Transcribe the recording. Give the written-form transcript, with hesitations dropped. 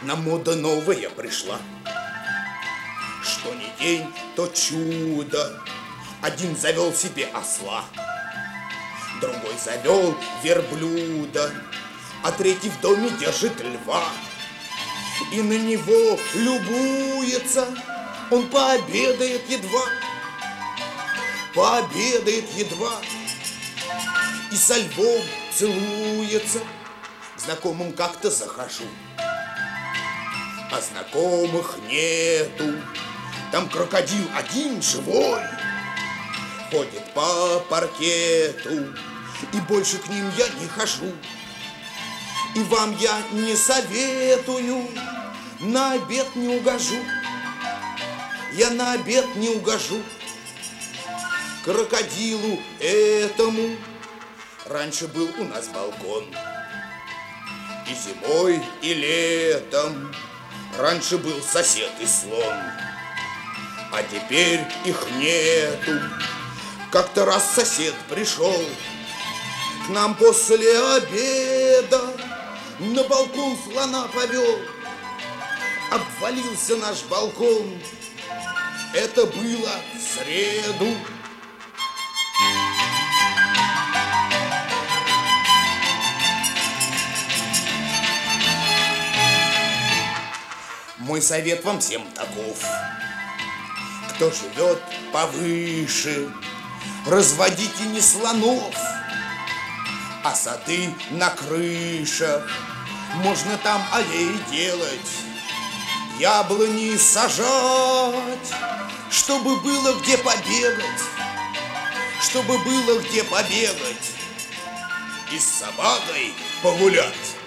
На мода новая пришла. Что ни день, то чудо. Один завел себе осла, другой завел верблюда, а третий в доме держит льва. И на него любуется, он пообедает едва. Пообедает едва и со львом целуется. К знакомым как-то захожу, а знакомых нету. Там крокодил один живой ходит по паркету, и больше к ним я не хожу. И вам я не советую, на обед не угожу. Я на обед не угожу крокодилу этому. Раньше был у нас балкон, и зимой, и летом. Раньше был сосед и слон, а теперь их нету. Как-то раз сосед пришел к нам после обеда, на балкон слона повел. Обвалился наш балкон, это было в среду. Мой совет вам всем таков: кто живет повыше, разводите не слонов, а сады на крышах. Можно там аллеи делать, яблони сажать, чтобы было где побегать, чтобы было где побегать и с собакой погулять.